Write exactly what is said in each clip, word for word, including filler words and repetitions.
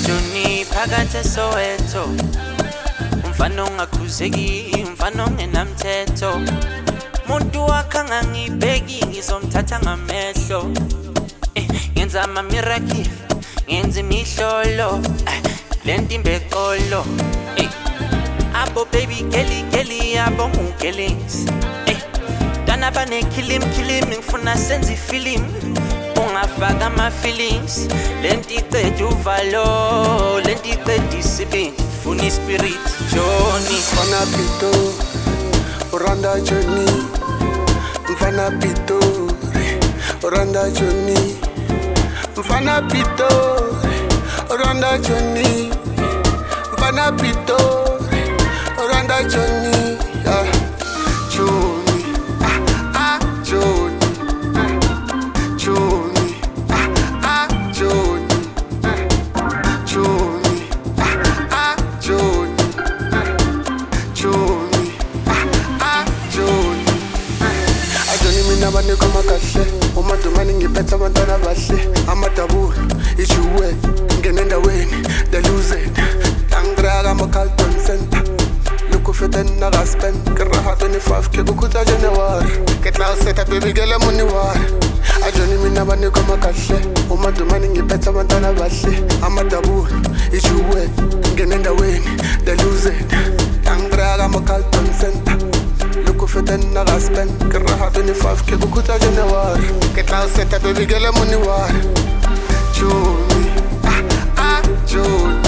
Johnny phakathi Soweto, umfana ongakhuzeki, umfana ongenamthetho. Muntu wakhanga ngibheki ngizomthatha ngamehlo. Eh, ngenza ama miracle, ngenza imihlolo. Lenti mbekolo. Eh, abo baby kelly kelly abo ngukellings. Eh, dana bane kilim kilim ngifuna senze film. Ungafaka ama feelings. Lenti qeda uvalo, lenti qeda isibindi. Funi spirit Johnny. Mfana pito, Oranda Johnny. Mfana pito, Oranda Johnny. Mfana pito, Oranda Johnny. Mfana pito, Oranda Johnny. Yeah. Johnny, ah ah Johnny, Johnny, ah ah Johnny, Johnny, ah ah Johnny, Johnny, ah ah Johnny. Ah Johnny mina bani kama kahle, uma dumani ngiphetha abantwana bahle, amadabula, ijuwe, ngene endaweni, the losing, tangra kama Carlton Center. Kufeten naga spend kiraha twenty-five ke kukuta January ketla seta baby girl money war ajoni mina bani kama kahle uma dumani ngiphetha abantwana bahle amadabula ijuwe ngene endaweni the losing tangra kama Carlton Center kufeten naga spend kiraha twenty-five ke kukuta January ketla seta baby girl money war Johnny ah ah Johnny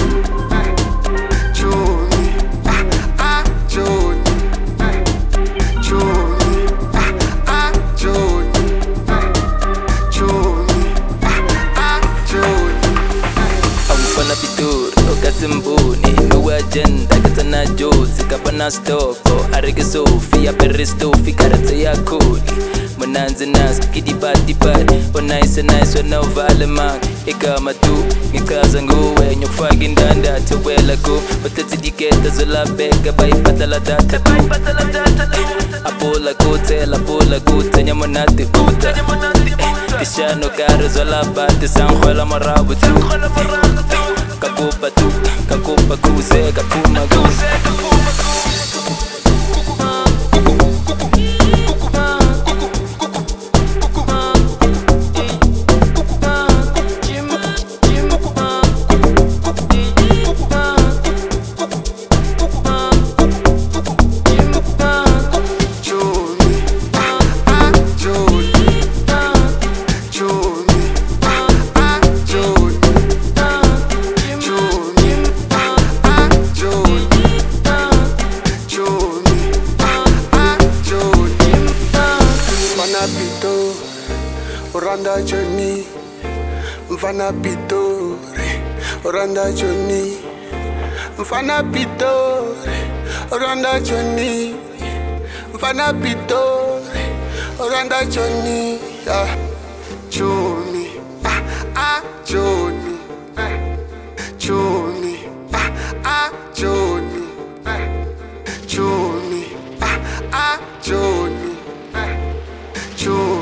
Simbuni nuwa agenda katana jozi kapana stoko arege sofi ya peristo fikarate ya kuli Mananzi nas kidi badi badi Onaise nice wana ovale mang Ika matu ngikaza nguwe Nyokfagi ndanda tuwela ku Oteti diketa zola beka Bai patala data tu Apola kute la pola kute Nyamonati kuta Kishano kare zola bate Sankhwela marabu tu Kakupa tu, kakupa kuse, kakuma kuse Oranda Johnny, Mfana pito, Oranda Johnny, Mfana pito, Oranda Johnny, Mfana pito, Oranda Johnny, yeah. Johnny, ah ah Johnny, Johnny, ah ah Johnny, Johnny, ah ah Johnny, Johnny.